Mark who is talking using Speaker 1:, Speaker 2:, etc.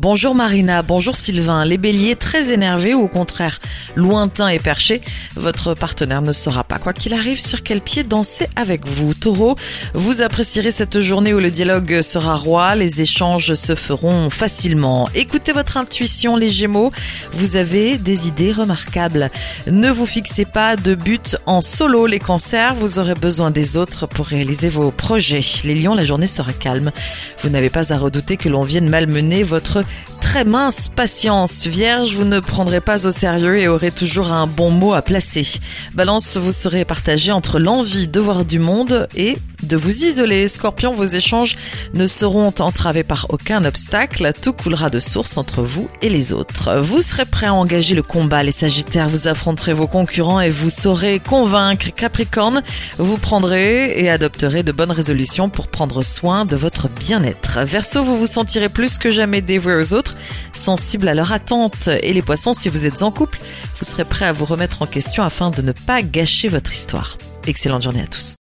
Speaker 1: Bonjour Marina, bonjour Sylvain. Les béliers très énervés ou au contraire lointains et perchés, votre partenaire ne saura pas quoi qu'il arrive sur quel pied danser avec vous. Taureau, vous apprécierez cette journée où le dialogue sera roi, les échanges se feront facilement. Écoutez votre intuition les Gémeaux, vous avez des idées remarquables. Ne vous fixez pas de but en solo les Cancers, vous aurez besoin des autres pour réaliser vos projets. Les Lions, la journée sera calme. Vous n'avez pas à redouter que l'on vienne malmener votre très mince patience. Vierge, vous ne prendrez pas au sérieux et aurez toujours un bon mot à placer. Balance, vous serez partagé entre l'envie de voir du monde et de vous isoler. Scorpion, vos échanges ne seront entravés par aucun obstacle. Tout coulera de source entre vous et les autres. Vous serez prêt à engager le combat. Les Sagittaires, vous affronterez vos concurrents et vous saurez convaincre. Capricorne, vous prendrez et adopterez de bonnes résolutions pour prendre soin de votre bien-être. Verseau, vous vous sentirez plus que jamais dévoué aux autres, sensible à leurs attentes. Et les Poissons, si vous êtes en couple, vous serez prêt à vous remettre en question afin de ne pas gâcher votre histoire. Excellente journée à tous.